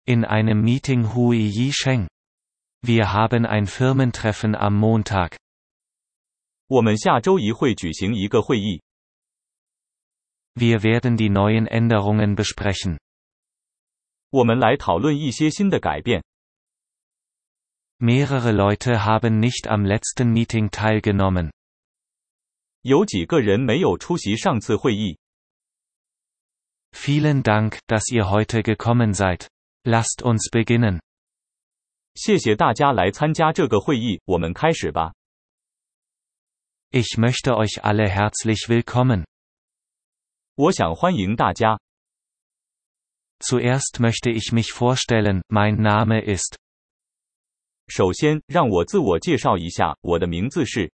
In einem Meeting Hui Yi Sheng. Wir haben ein Firmentreffen am Montag. 我们下周一会举行一个会议。 Wir werden die neuen Änderungen besprechen. 我们来讨论一些新的改变。 Mehrere Leute haben nicht am letzten Meeting teilgenommen. 有几个人没有出席上次会议。 Vielen Dank, dass ihr heute gekommen seid. Lasst uns beginnen. 谢谢大家来参加这个会议，我们开始吧。 Ich möchte euch alle herzlich willkommen. 我想欢迎大家。 Zuerst möchte ich mich vorstellen, mein Name ist. 首先，让我自我介绍一下，我的名字是。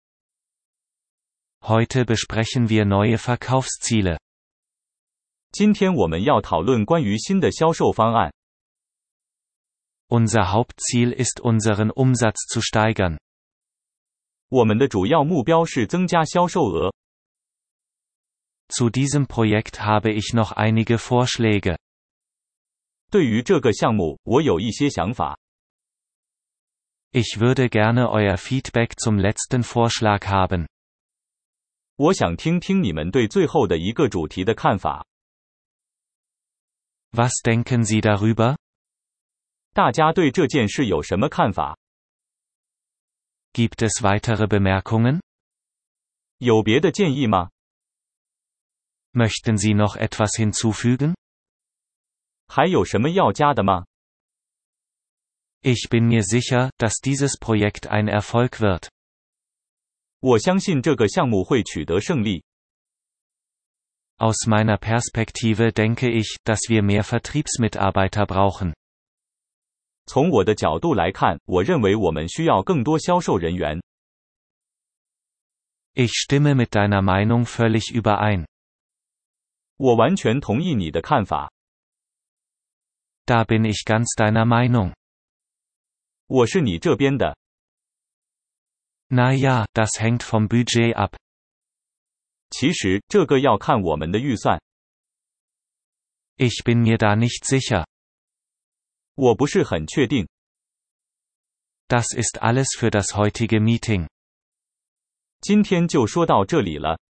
Heute besprechen wir neue Verkaufsziele. 今天我们要讨论关于新的销售方案。 Unser Hauptziel ist, unseren Umsatz zu steigern. 我们的主要目标是增加销售额。 Zu diesem Projekt habe ich noch einige Vorschläge. 对于这个项目，我有一些想法。 Ich würde gerne euer Feedback zum letzten Vorschlag haben. 我想听听你们对最后的一个主题的看法。 Was denken Sie darüber? 大家对这件事有什么看法？ Gibt es weitere Bemerkungen? 有别的建议吗？ Möchten Sie noch etwas hinzufügen? 还有什么要加的吗？ Ich bin mir sicher, dass dieses Projekt ein Erfolg wird. 我相信这个项目会取得胜利。 Aus meiner Perspektive denke ich, dass wir mehr Vertriebsmitarbeiter brauchen. 从我的角度来看，我认为我们需要更多销售人员。 Ich stimme mit deiner Meinung völlig überein. 我完全同意你的看法。 Da bin ich ganz deiner Meinung. 我是你这边的。 Na ja, das hängt vom Budget ab. 其实，这个要看我们的预算。 Ich bin mir da nicht sicher. 我不是很确定。 Das ist alles für das heutige Meeting. 今天就说到这里了。